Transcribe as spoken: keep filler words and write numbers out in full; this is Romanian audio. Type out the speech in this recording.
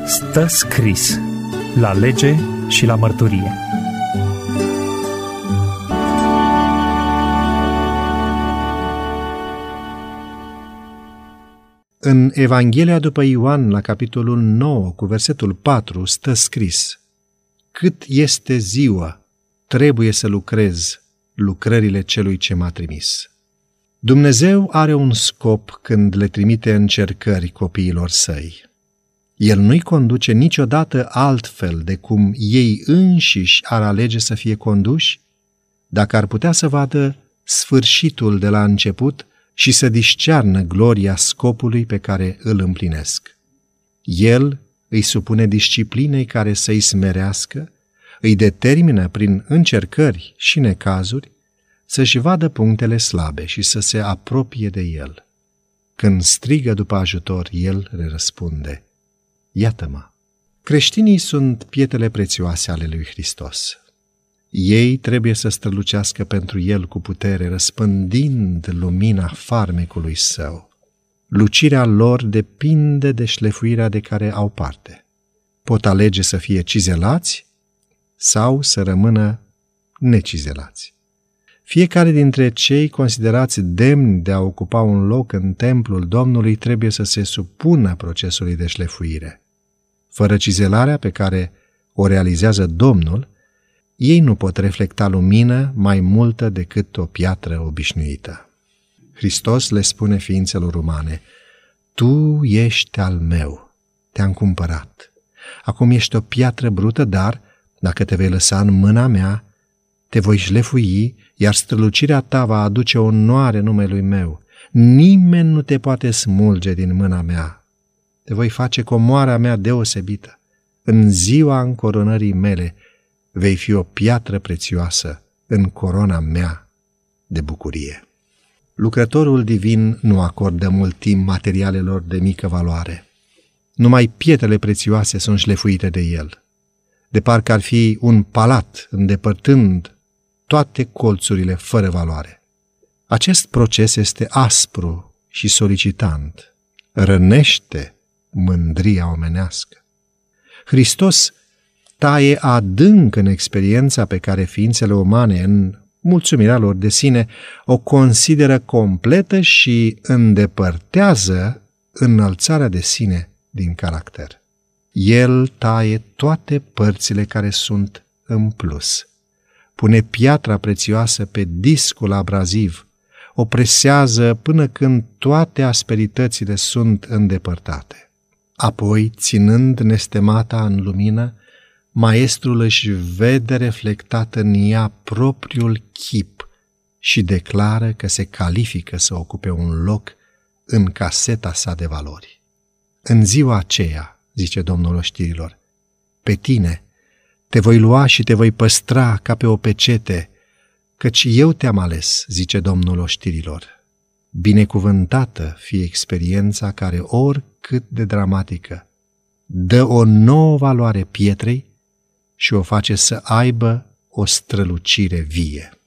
Stă scris la lege și la mărturie. În Evanghelia după Ioan, la capitolul nouă, cu versetul patru, stă scris: cât este ziua, trebuie să lucrez lucrările celui ce m-a trimis. Dumnezeu are un scop când le trimite încercări copiilor săi. El nu-i conduce niciodată altfel de cum ei înșiși ar alege să fie conduși, dacă ar putea să vadă sfârșitul de la început și să discearnă gloria scopului pe care îl împlinesc. El îi supune disciplinei care să-i smerească, îi determină prin încercări și necazuri să-și vadă punctele slabe și să se apropie de el. Când strigă după ajutor, el le răspunde: iată-mă! Creștinii sunt pietele prețioase ale lui Hristos. Ei trebuie să strălucească pentru el cu putere, răspândind lumina farmecului său. Lucirea lor depinde de șlefuirea de care au parte. Pot alege să fie cizelați sau să rămână necizelați. Fiecare dintre cei considerați demni de a ocupa un loc în templul Domnului trebuie să se supună procesului de șlefuire. Fără cizelarea pe care o realizează Domnul, ei nu pot reflecta lumină mai multă decât o piatră obișnuită. Hristos le spune ființelor umane: tu ești al meu, te-am cumpărat. Acum ești o piatră brută, dar, dacă te vei lăsa în mâna mea, te voi șlefui, iar strălucirea ta va aduce onoare numelui meu. Nimeni nu te poate smulge din mâna mea. Te voi face comoara mea deosebită. În ziua încoronării mele vei fi o piatră prețioasă în corona mea de bucurie. Lucrătorul divin nu acordă mult timp materialelor de mică valoare. Numai pietrele prețioase sunt șlefuite de el, de parcă ar fi un palat îndepărtând toate colțurile fără valoare. Acest proces este aspru și solicitant, rănește mândria omenească. Hristos taie adânc în experiența pe care ființele umane, în mulțumirea lor de sine, o consideră completă și îndepărtează înălțarea de sine din caracter. El taie toate părțile care sunt în plus. Pune piatra prețioasă pe discul abraziv, o presează până când toate asperitățile sunt îndepărtate. Apoi, ținând nestemata în lumină, maestrul își vede reflectat în ea propriul chip și declară că se califică să ocupe un loc în caseta sa de valori. În ziua aceea, zice Domnul oștirilor, pe tine te voi lua și te voi păstra ca pe o pecete, căci eu te-am ales, zice Domnul oștirilor. Binecuvântată fie experiența care, oricât de dramatică, dă o nouă valoare pietrei și o face să aibă o strălucire vie.